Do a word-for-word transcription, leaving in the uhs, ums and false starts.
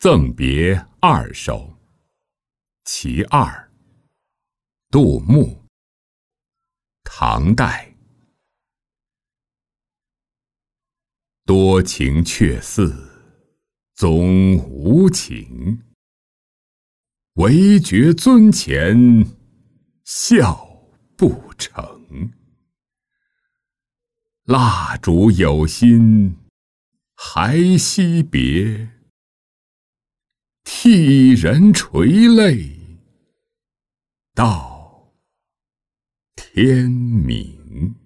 赠别二首其二，杜牧，唐代。多情却似总无情，唯觉樽前笑不成。蜡烛有心还惜别，替人垂泪到天明。